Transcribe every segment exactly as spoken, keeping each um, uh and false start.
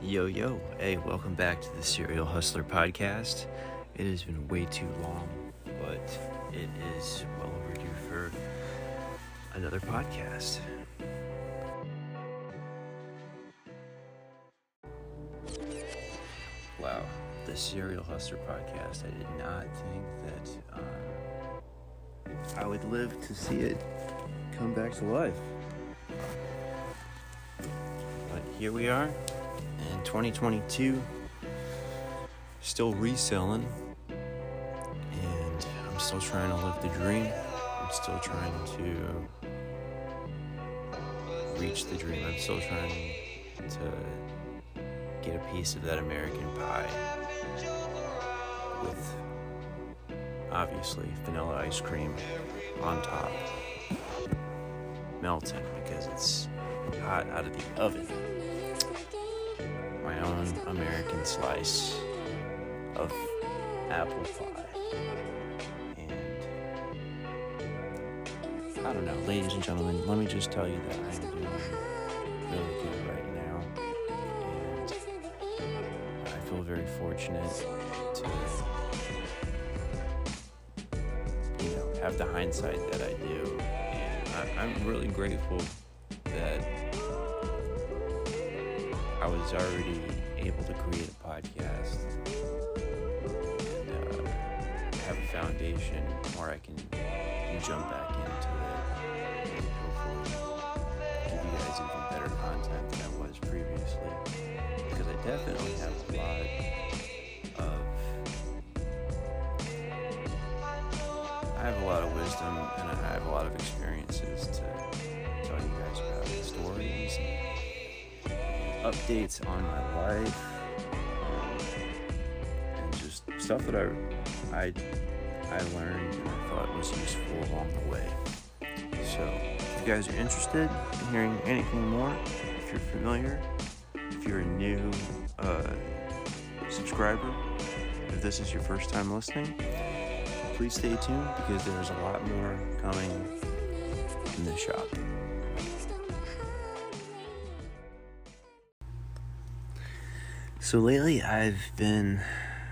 Yo, yo, hey, welcome back to the Serial Hustler podcast. It has been way too long, but it is well overdue for another podcast. Wow, the Serial Hustler podcast. I did not think that uh, I would live to see it come back to life. But here we are. In twenty twenty-two, still reselling, and I'm still trying to live the dream. I'm still trying to reach the dream. I'm still trying to get a piece of that American pie with, obviously, vanilla ice cream on top, melting because it's hot out of the oven. My own American slice of apple pie. And I don't know, ladies and gentlemen, let me just tell you that I'm doing really good right now. And I feel very fortunate to, you know, have the hindsight that I do. And I, I'm really grateful that I was already able to create a podcast and uh, have a foundation where I can jump back into it and hopefully give you guys even better content than I was previously, because I definitely have a lot of I have a lot of wisdom and I have a lot of experiences to tell you guys about, stories and updates on my life, um, and just stuff that I, I I learned and I thought was useful along the way. So, if you guys are interested in hearing anything more, if you're familiar, if you're a new uh, subscriber, if this is your first time listening, please stay tuned because there's a lot more coming in this shop. So lately I've been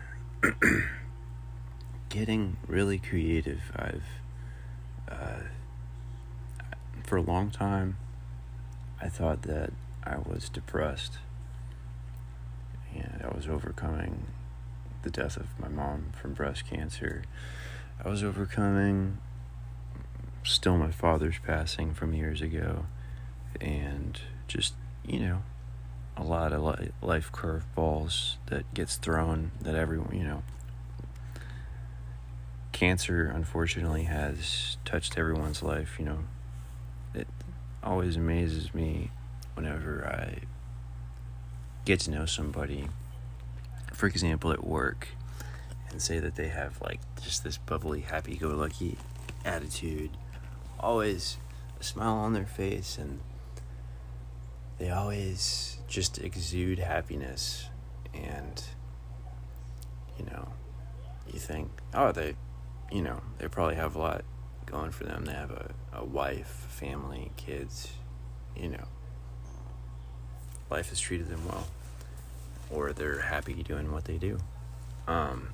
getting really creative. I've, uh, for a long time, I thought that I was depressed and I was overcoming the death of my mom from breast cancer. I was overcoming still my father's passing from years ago, and just, you know, a lot of life curveballs that gets thrown that everyone, you know, cancer unfortunately has touched everyone's life. You know, it always amazes me whenever I get to know somebody, for example, at work, and say that they have like just this bubbly, happy-go-lucky attitude, always a smile on their face, and they always just exude happiness. And, you know, you think, oh, they, you know, they probably have a lot going for them. They have a, a wife, family, kids, you know. Life has treated them well. Or they're happy doing what they do. Um,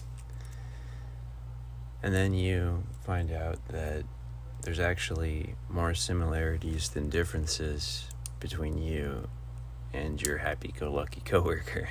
and then you find out that there's actually more similarities than differences between you and your happy-go-lucky coworker.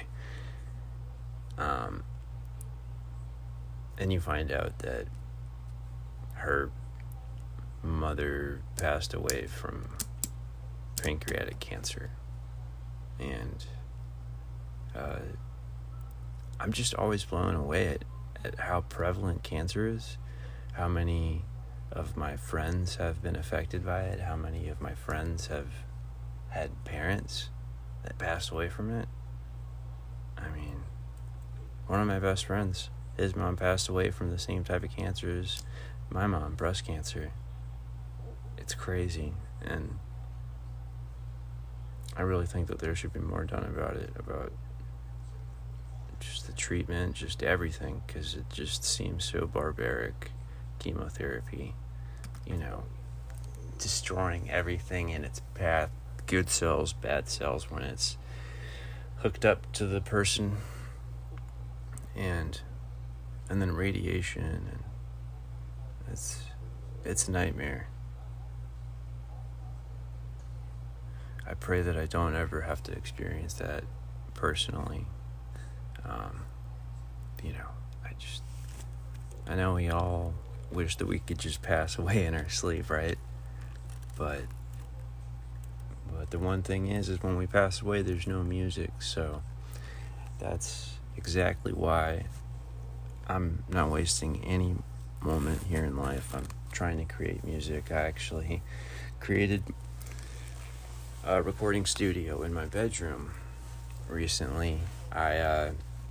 Um, and you find out that her mother passed away from pancreatic cancer. And uh, I'm just always blown away at, at how prevalent cancer is, how many of my friends have been affected by it, how many of my friends have had parents that passed away from it. I mean, one of my best friends, his mom passed away from the same type of cancer as my mom, breast cancer. It's crazy, and I really think that there should be more done about it, about just the treatment, just everything, because it just seems so barbaric. Chemotherapy, you know, destroying everything in its path, good cells, bad cells, when it's hooked up to the person, and and then radiation, and it's it's a nightmare. I pray that I don't ever have to experience that personally. Um, you know, I just, I know we all wish that we could just pass away in our sleep, right? But, but the one thing is, is when we pass away, there's no music. So that's exactly why I'm not wasting any moment here in life. I'm trying to create music. I actually created a recording studio in my bedroom recently. I uh,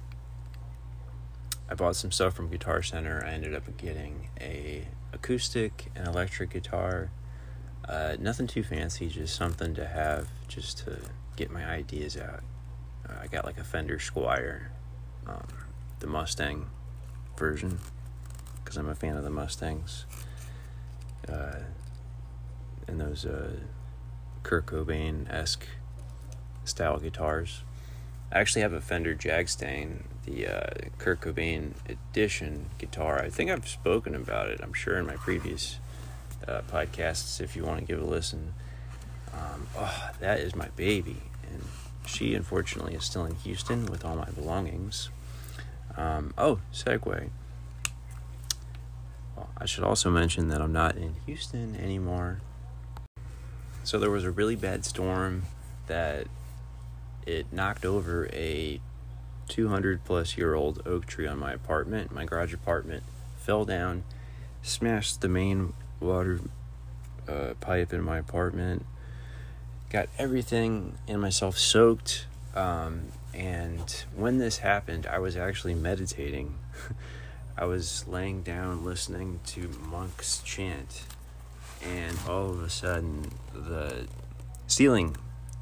I bought some stuff from Guitar Center. I ended up getting a acoustic and electric guitar. Uh, nothing too fancy, just something to have just to get my ideas out. Uh, I got like a Fender Squier, um, the Mustang version, because I'm a fan of the Mustangs. Uh, and those uh, Kurt Cobain-esque style guitars. I actually have a Fender Jagstein, the uh, Kurt Cobain edition guitar. I think I've spoken about it, I'm sure, in my previous uh, podcasts, if you want to give it a listen. Um, oh, that is my baby. And she, unfortunately, is still in Houston with all my belongings. Um, oh, segue. Well, I should also mention that I'm not in Houston anymore. So there was a really bad storm that it knocked over a two hundred plus year old oak tree on my apartment. My garage apartment fell down, smashed the main water uh, pipe in my apartment, got everything and myself soaked. Um, and when this happened, I was actually meditating. I was laying down listening to monks chant, and all of a sudden the ceiling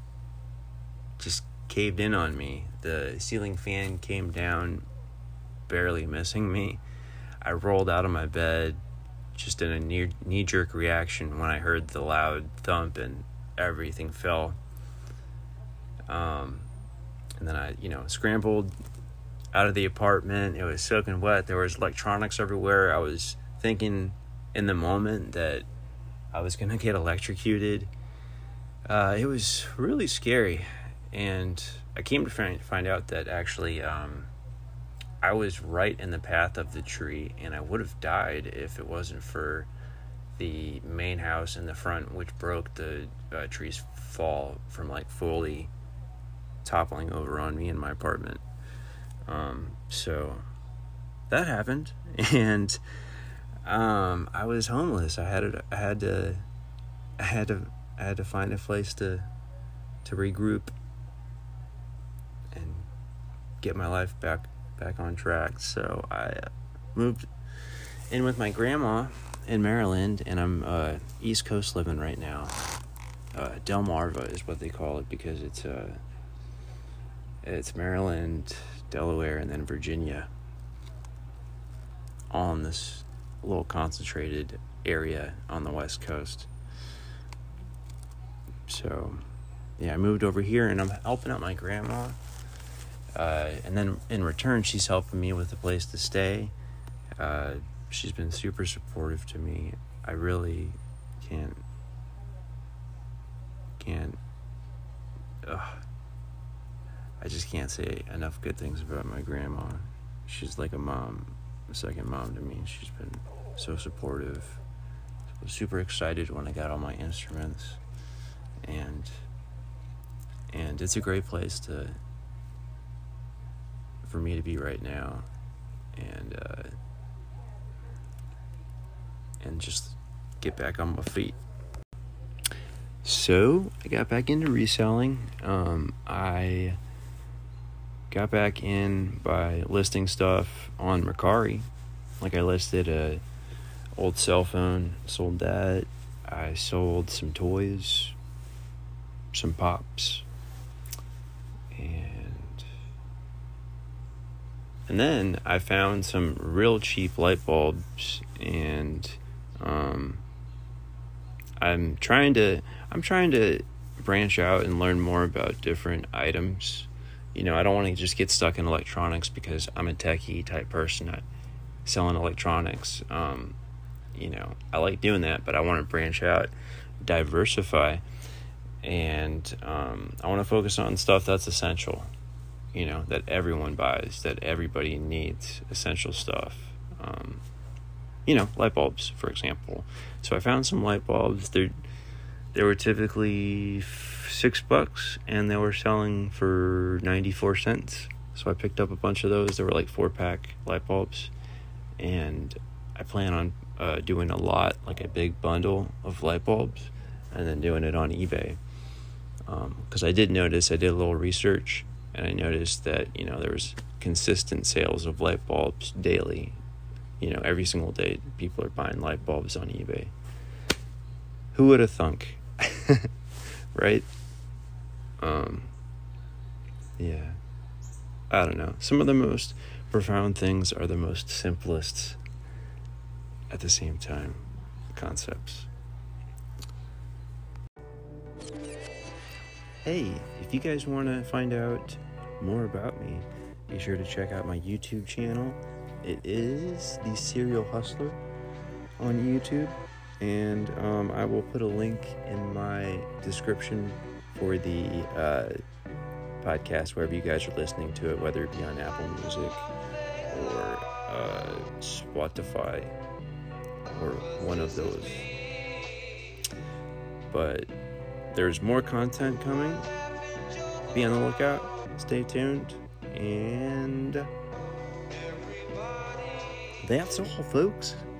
just caved in on me. The ceiling fan came down, barely missing me. I rolled out of my bed just in a knee, knee-jerk reaction when I heard the loud thump and everything fell. Um, and then I, you know, scrambled out of the apartment. It was soaking wet. There was electronics everywhere. I was thinking in the moment that I was going to get electrocuted. Uh, it was really scary. And I came to find, find out that actually um, I was right in the path of the tree, and I would have died if it wasn't for the main house in the front, which broke the uh, tree's fall from like fully toppling over on me in my apartment. Um, so that happened, and um, I was homeless. I had to, I had to, I had to, I had to find a place to, to regroup and get my life back, back on track. So I moved in with my grandma in Maryland, and I'm uh, East Coast living right now. Uh, Delmarva is what they call it because it's uh, it's Maryland, Delaware, and then Virginia, all in this little concentrated area on the West Coast. So, yeah, I moved over here, and I'm helping out my grandma. Uh, and then in return, she's helping me with a place to stay. Uh, she's been super supportive to me. I really can't, can't, ugh. I just can't say enough good things about my grandma. She's like a mom, a second mom to me. She's been so supportive. I was super excited when I got all my instruments. And and it's a great place to for me to be right now. And uh, and just get back on my feet. So I got back into reselling. Um, I got back in by listing stuff on Mercari. Like I listed a old cell phone, sold that. I sold some toys, some pops, and and then I found some real cheap light bulbs, and um, I'm trying to I'm trying to branch out and learn more about different items, You know, I don't want to just get stuck in electronics because I'm a techie type person at selling electronics. Um, you know, I like doing that, but I want to branch out, diversify, and um, I want to focus on stuff that's essential, you know, that everyone buys, that everybody needs, essential stuff. Um, you know, light bulbs, for example. So I found some light bulbs. They're, they were typically f- six bucks, and they were selling for ninety-four cents. So I picked up a bunch of those. They were like four-pack light bulbs. And I plan on uh, doing a lot, like a big bundle of light bulbs, and then doing it on eBay. Because um, I did notice, I did a little research, and I noticed that, you know, there was consistent sales of light bulbs daily. You know, every single day, people are buying light bulbs on eBay. Who would have thunk? Right? Um, yeah. I don't know. Some of the most profound things are the most simplest at the same time concepts. Hey, if you guys want to find out more about me, be sure to check out my YouTube channel. It is The Serial Hustler on YouTube, and um, I will put a link in my description for the uh, podcast, wherever you guys are listening to it, whether it be on Apple Music or uh, Spotify or one of those. But there's more content coming. Be on the lookout. Stay tuned. And that's all, folks.